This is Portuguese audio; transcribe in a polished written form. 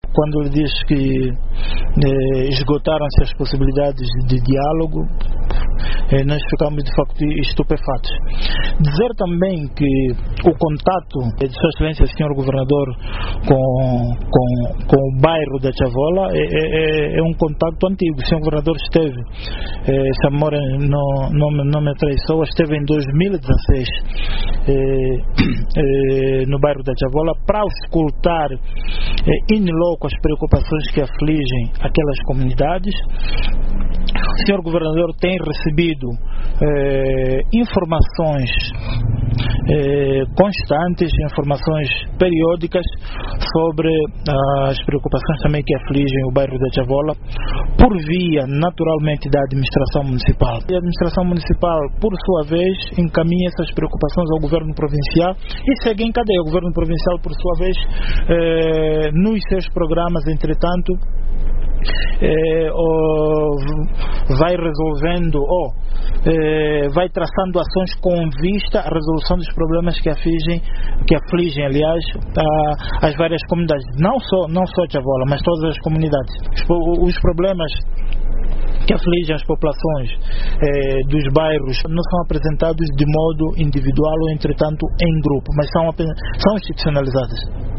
quando ele diz que esgotaram-se as possibilidades de diálogo, nós ficamos de facto estupefatos. Dizer também que o contato de Sua Excelência Sr. Governador com o bairro da Chavola é um contato antigo. O Sr. Governador esteve, se a memória não me traiçoa, esteve em 2016 no bairro da Chavola para auscultar in loco as preocupações que afligem aquelas comunidades. O Sr. Governador tem recebido informações constantes, informações periódicas sobre as preocupações também que afligem o bairro da Chavola, por via naturalmente da administração municipal. E a administração municipal, por sua vez, encaminha essas preocupações ao governo provincial e segue em cadeia. O governo provincial, por sua vez, nos seus programas, entretanto, vai resolvendo vai traçando ações com vista à resolução dos problemas que afligem, aliás, as várias comunidades, não só Chavola, mas todas as comunidades. Os problemas que afligem as populações dos bairros não são apresentados de modo individual ou, entretanto, em grupo, mas são institucionalizados.